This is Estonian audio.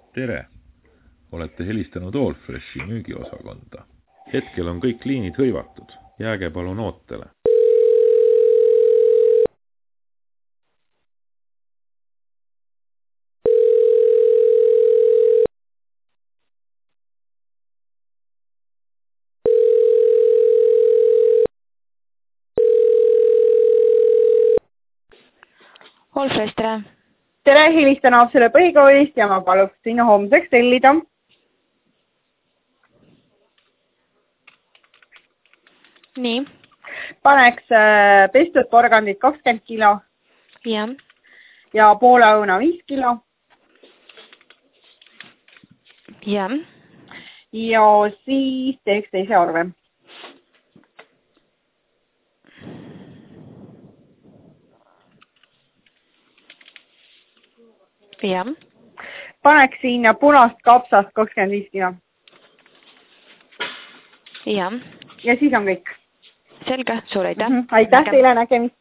Tere! Olete helistanud Allfreshi müügiosakonda. Hetkel on kõik liinid hõivatud. Jääge palun ootele. Allfresh, tere! Tere, helistan Haapsalu põhikoolist ja ma paluksin homseks tellida. Nii. Paneks pestud porgandit 20 kilo Ja poole õuna 5 kilo. Ja siis teeks teise arve. Ja Paneks sinna punast kapsast 25 kilo. Ja siis on kõik. Selge, suur aitäh. Aitäh teile, nägemist.